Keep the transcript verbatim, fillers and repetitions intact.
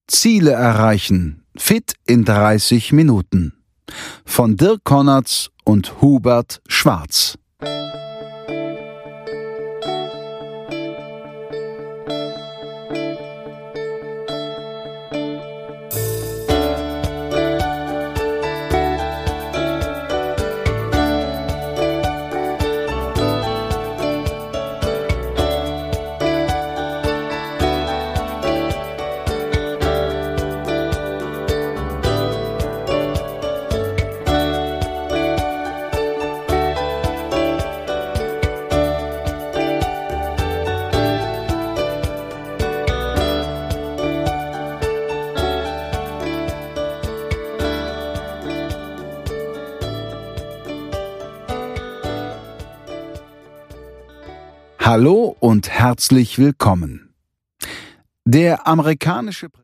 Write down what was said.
Ziele erreichen. Fit in dreißig Minuten. Von Dirk Konnertz und Hubert Schwarz. Hallo und herzlich willkommen. Der amerikanische